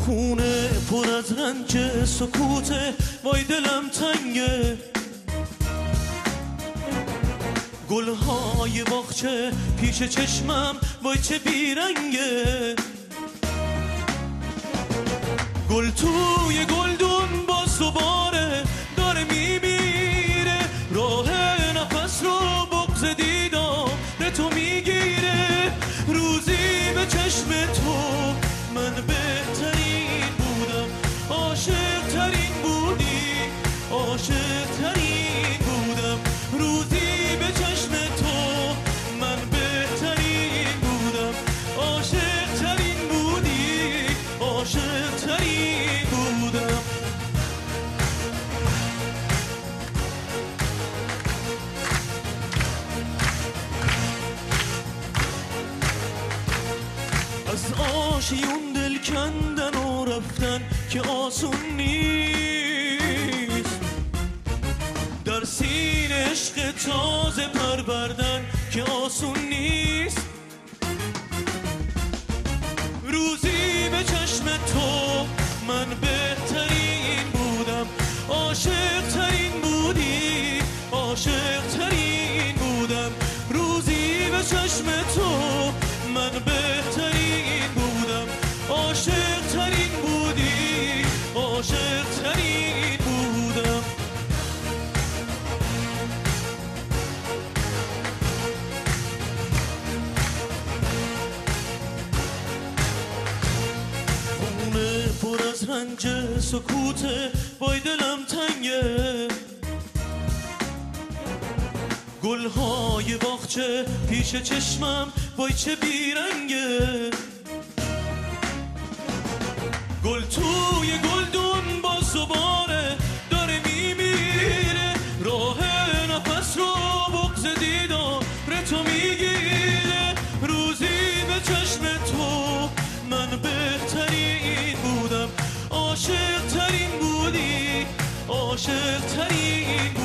خونه پر از رنج سکوته، وای دلم تنگه. گلهای باغچه پیش چشمم، وای چه بیرنگه. گل توی گلدون باز دوباره داره میمیره، راه نفس رو بغض دیدار تو میگیره. روزی به چشم تو من بهترین بودم، عاشق ترین بودی، عاشق ترین بودم. روزی به چشم تو من بهترین بودم، عاشق ترین بودی، عاشق ترین بودم. از آشیون دل کندن و رفتن که آسون نیست، در سینه عشق تازه پروردن که آسون نیست. روزی به چشم تو من بهترین بودم، عاشق ترین بودی، عاشق ترین بودم. روزی به چشم تو من بهترین بودم، عاشق ترین بودی، عاشق ترین بودم. خونه پر از رنج سکوته، وای دلم تنگه. گلهای باغچه پیش چشمم، وای چه بیرنگه. گل توی گلدون باز دوباره داره میمیره، راه نفس رو بغض دیدار تو میگیره. روزی به چشم تو من بهترین بودم، عاشق ترین بودی، عاشق ترین